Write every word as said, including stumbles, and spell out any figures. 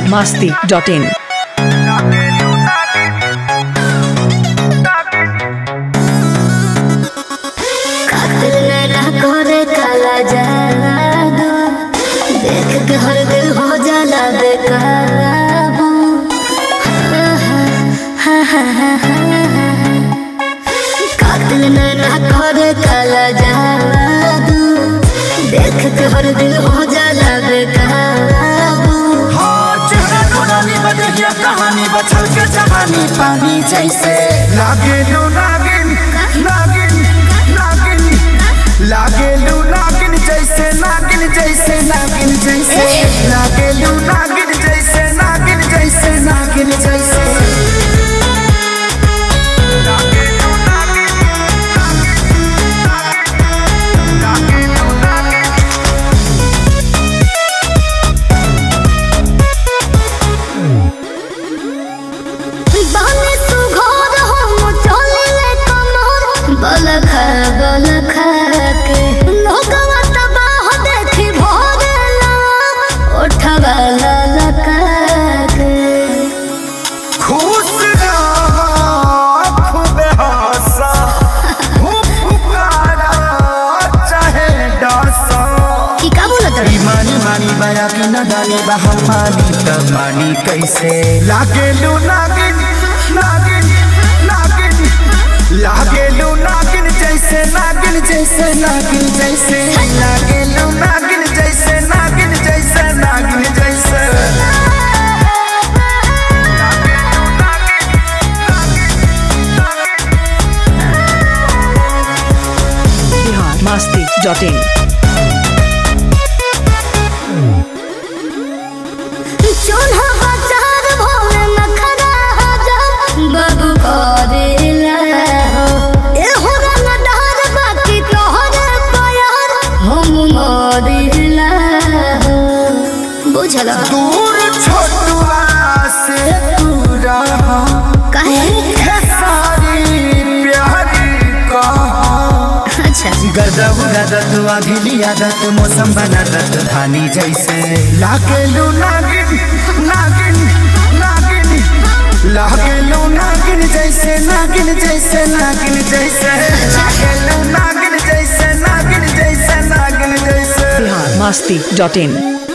masti dot in. देख के हर दिल हो जाला बेकाबू। कातिल नैना करे काला जादू, देख के हर दिल हो जाला बेकाबू। कहानी बचल के जवानी पानी जैसे लागे लो नागिन नागिन नागिन लागे लो नागिन जैसे नागिन जैसे नागिन जैसे लागे लो नागिन जैसे नागिन जैसे नागिन जैसे बलखा बलखा के लोगवा तबाह देखी भोरेला उठवा ललका के। खुश रहा खूब हंसा फुफकारा चाहे डसा। की का बोलत रे? मानी मानी बया की न डाली बहम मानी त मानी कैसे लागे लो नागिन नागिन नागिन लागे लो नागिन जैसे नागिन जैसे नागिन जैसे लागे लो नागिन जैसे नागिन जैसे नागिन जैसे Bihar masti dot in. चोन्हा बाजार भोले नखरा हजार बाबू करेला हो। ए हो रंगदार बाकी तोहरे प्यार हम मरिला हो। बुझला दूर छोटुआ से पूरा काहे? सारी प्यारी कहा। अच्छा गदब गदत अभिली आदत मौसम बनादत धानी जैसे लागे लो नागिन नागिन नागिन लागे लो नागिन जैसे नागिन जैसे नागिन जैसे लागे लो नागिन जैसे नागिन जैसे नागिन जैसे Bihar masti dot in.